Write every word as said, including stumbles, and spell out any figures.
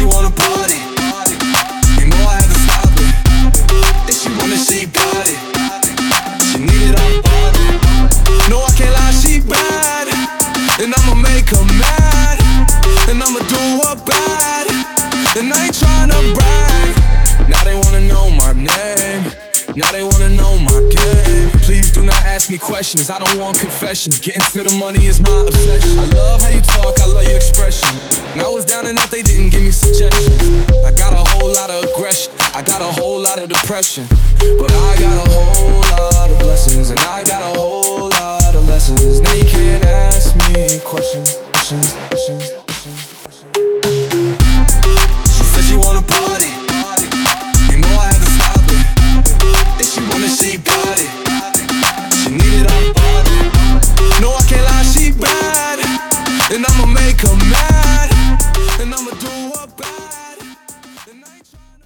wanna party, you know I had to stop it. And she wanna, she got it, she need it all body. No, I can't lie, she bad, and I'ma make her mad, and I'ma do her bad, and I ain't tryna brag. Now they wanna know my name, now they wanna know my game. Please do not ask me questions, I don't want confessions. Getting to the money is my obsession. I love how you talk, I love your expression. When I was down and out, they didn't give me suggestions. I got a whole lot of aggression, I got a whole lot of depression, but I got a whole lot of blessings, and I got a whole lot of lessons. Now you can't ask me questions, questions, questions, questions, questions. She said she wanna party, you know I had to stop it. And she wanna, she got it, she need it all body. No, I can't lie, she bad, and I'ma make her mad, and I'ma do her bad, and I ain't tryna